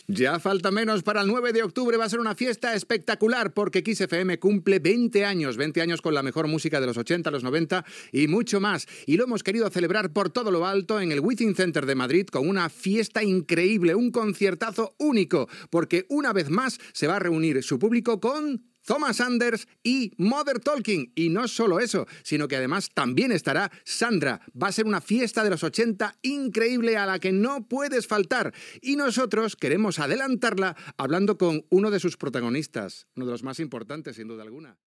Ya falta menos para el 9 de octubre, va a ser una fiesta espectacular porque Kiss FM cumple 20 años con la mejor música de los 80, los 90 y mucho más. Y lo hemos querido celebrar por todo lo alto en el Within Center de Madrid con una fiesta increíble, un conciertazo único, porque una vez más se va a reunir su público con Thomas Anders y Mother Talking. Y no solo eso, sino que además también estará Sandra. Va a ser una fiesta de los 80 increíble a la que no puedes faltar. Y nosotros queremos adelantarla hablando con uno de sus protagonistas, uno de los más importantes sin duda alguna.